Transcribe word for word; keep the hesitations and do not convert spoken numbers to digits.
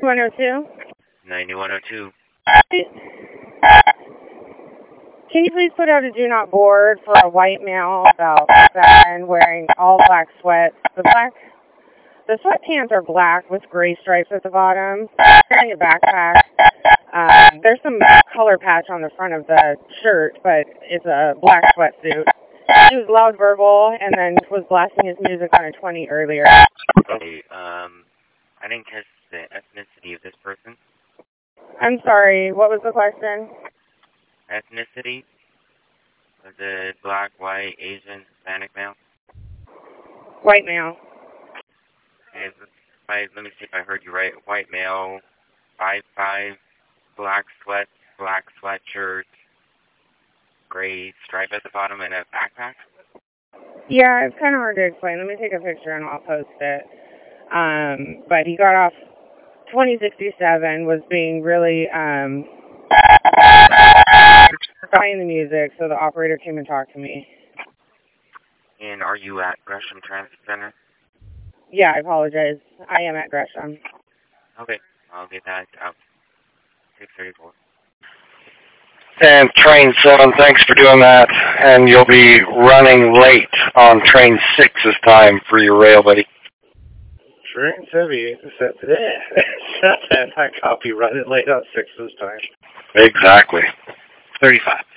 one oh two? ninety-one oh two. Can you please put out a do not board for a white male about seven wearing all black sweats? The black, the sweatpants are black with gray stripes at the bottom. Wearing a backpack. Um, there's some color patch on the front of the shirt, but it's a black sweatsuit. He was loud verbal and then was blasting his music on a twenty earlier. Okay, um, I didn't catch the ethnicity of this person. I'm sorry, what was the question? Ethnicity? Was it black, white, Asian, Hispanic male? White male. Okay, let, let me see if I heard you right. White male, five five, black sweats, black sweatshirt, gray stripe at the bottom, and a backpack? Yeah, it's kind of hard to explain. Let me take a picture and I'll post it. Um, but he got off twenty sixty-seven, was being really, um, playing the music, so the operator came and talked to me. And are you at Gresham Transit Center? Yeah, I apologize. I am at Gresham. Okay, I'll get that out. six thirty-four. And train seven, thanks for doing that. And you'll be running late on train six this time for your rail, buddy. Train seven, set today. I copy running late on six this time. Exactly. thirty-five.